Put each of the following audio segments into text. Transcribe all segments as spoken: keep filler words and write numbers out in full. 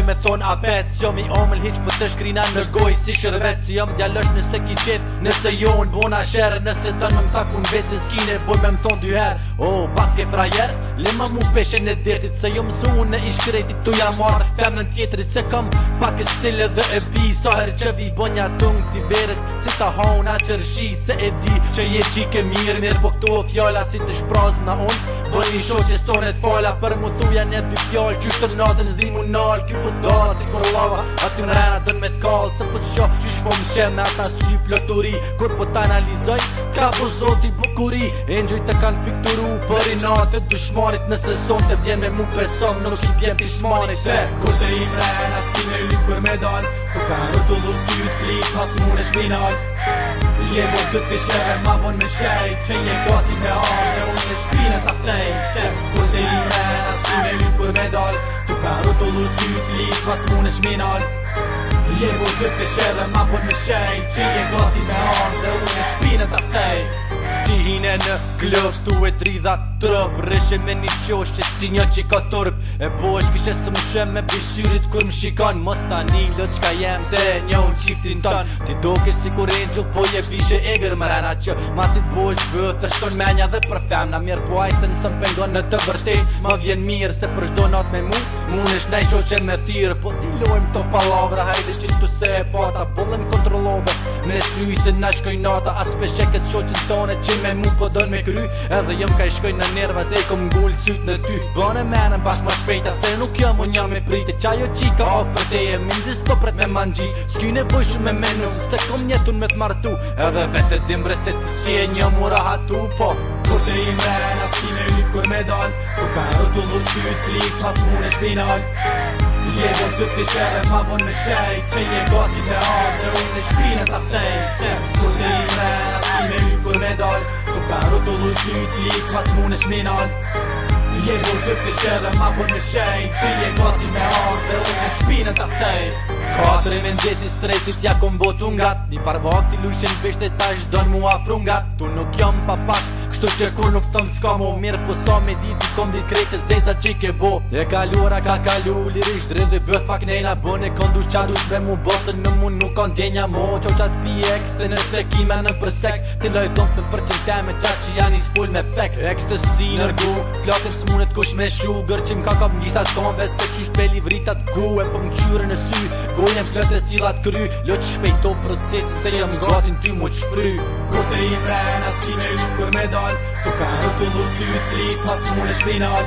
filloj me thon apet s'jom i omël hiq për të shkrina në goj si shërbet si jom djalosh nëse ki qef nëse jo në bona sherë nëse të në më takun vetë s'kine voj me më thon dy her oh pas ke frajer le më mu peshe në detit se jo mësu në ish kretit tu ja marr femnën tjetrit se kam pak e stile dhe e pi sa her që vi bonja tung t'i beres si ta hona qërshi se e di që je qike mirë mirë po këto fjalla si të shpraz na unë bën një shoq që stonet fala për mu thuja një dy fjall qysh të natën zdi mu nal kjo po da si kur lava aty në rena dën me t'kallë se po të shoh qysh po më shem me ata sy ploturi kur po t'analizoj ka po zoti bukuri e njoj të kanë pikturu për i natë dushmanit nëse son të vjen me mu beson nuk i vjen pishmanit se kur të i mrena s'kine lyp kur me dal ku ka rëtullu sy t'lik pas mu në shpinal je bo të pishe ma bon me shej që je gati me arde unë në shpinet aftej se kur të i mrena s'kine lyp kur me dal ku ka rëtullu sy t'lik pas mu në shpinal je bo të pishe ma bon me shej që je gati me arde unë në shpinet aftej si hine në klëv tu e tridha trëp rëshe me një qosh që si një që ka tërp e po është kishe së më shem me pishyrit kur më shikon mos ta një lët qka jem se një unë qiftin ton ti do kesh si kur angel po je vishe egrë më rena që masit po është vëth të shton menja dhe për femna mirë po ajse nësëm pengon në të vërtet ma vjen mirë se për shdo nat me mu mu nësh nej qoqe me thirë po ti lojmë to palavra hajde qistu se e pata bollem kontrolove me sy se na shkoj nata as pesheket qoqen tone që me mu po don me kry edhe jëm ka i shkoj në nerva se i kom ngull syt në ty bane menën bashk ma shpejta se nuk jam unë jam me prite qajo qika ofër teje mindzis po pret me mangji s'ky nevoj shumë me menu se kom njetun me t'martu edhe vete dimbre se ti si e një mu rahatu po kur të i mrena s'ki me lyp kur me dal ku ka rëtullu syt t'lik pas mu në shpinal je bo të pishere ma bon me shej që je gati me ardhe unë në shpinet aftej se kur të i mrena s'ki me lyp kur me dal ku ka rëtullu syt t'lik pas mu në shpinal je bo të pishere ma bon me shej që je gati me ardhe unë në shpinet aftej katër e me ndjesi stresit ja kom botu ngat një par vakti lushen bishte ta shdon mu afru ngat tu nuk jam pa pak kështu që kur nuk tëm s'ka mo mirë po sa me dit i kom dit krejtë zeza që i ke bo e kaluara ka kalu lirisht rrëdhe bëth pak nejna bën e kondush qadus me mu botën në mu nuk kon djenja mo qo qat pi eks se nëse kime në përsek ti loj dhomp me përqen teme qatë që janë is full me feks ekstësi nërgu flakën s'munet kush me shugër që m'ka kap m'gjishtat kombe se qysh pe livritat gu e po m'qyre në sy gojem flët e cilat kry lo që shpejto procesin se jëm gatin ty mu qfry kur të i mrena s'ki me lyp kur me dal ku ka rëtullu syt t'lik pas mu në shpinal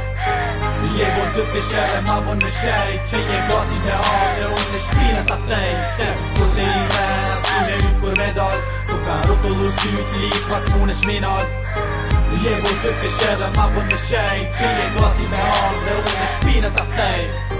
je bo të pishere ma bon me shej që je gati me ardhe unë në shpinet aftej se kur të i mrena s'ki me lyp kur me dal ku ka rëtullu syt t'lik pas mu në shpinal je bo të pishere ma bon me shej që je gati me ardhe unë në shpinet aftej